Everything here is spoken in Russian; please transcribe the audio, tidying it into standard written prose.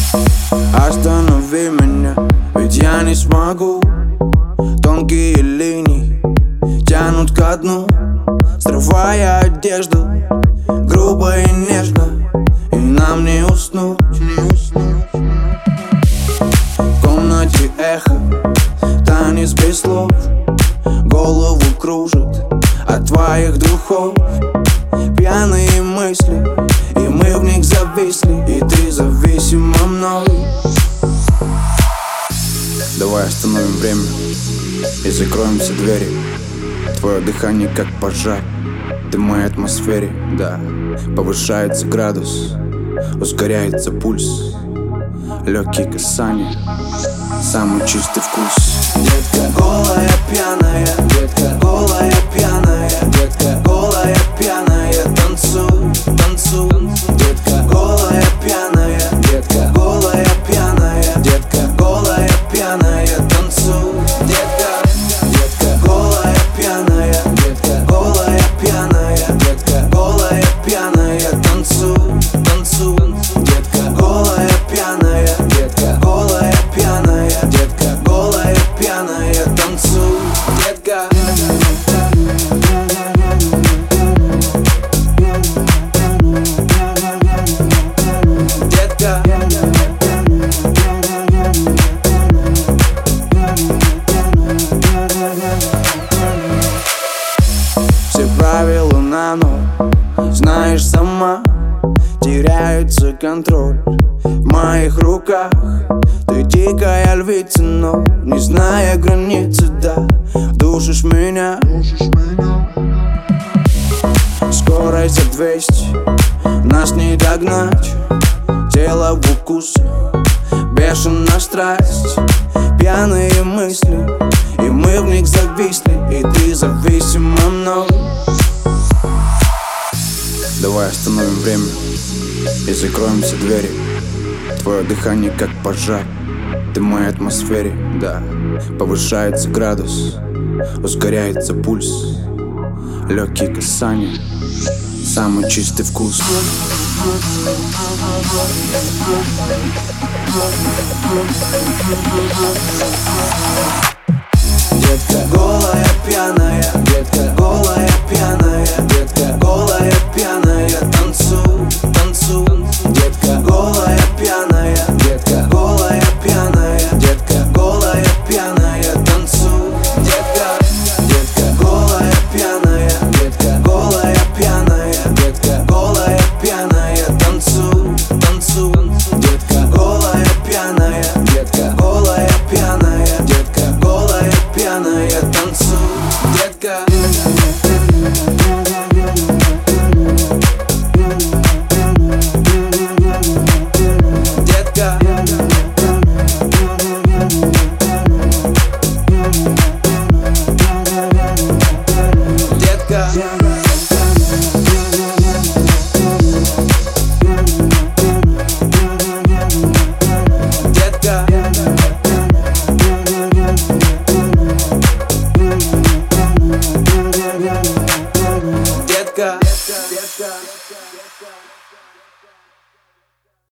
Останови меня, ведь я не смогу. Тонкие линии тянут ко дну, срывая одежду грубо и нежно, и нам не уснуть. В комнате эхо, танец без слов, голову кружит от твоих духов. Пьяные мысли, и мы в них зависли, и ты зависима мной. Давай остановим время и закроем все двери. Твое дыхание как пожар в дымной атмосфере, да. Повышается градус, ускоряется пульс, легкие касания, самый чистый вкус. Детка голая, пьяная, детка голая, пьяная, детка голая, пьяная, танцуй, танцуй. Детка голая, пьяная, детка голая, пьяная, детка голая, пьяная, танцуй. Детка голая, пьяная, детка голая, пьяная, детка голая, пьяная, танцуй, танцуй. Детка голая, пьяная, детка голая, пьяная, детка голая, пьяная, танцуй. Детка. Все правила на ноль, знаешь сама, теряется контроль в моих руках. Ты дикая львица, но не зная границы, да, душишь меня. Скорость за 200, нас не догнать. Тело в укусе, бешеная страсть, пьяные мысли, и мы в них зависли, и ты зависима мной. Давай остановим время и закроем все двери. Твое дыхание как пожар в дымной атмосфере, да. Повышается градус, ускоряется пульс, легкие касания, самый чистый вкус. Детка голая, пьяная, детка голая, пьяная, детка голая, пьяная, танцуй, танцуй.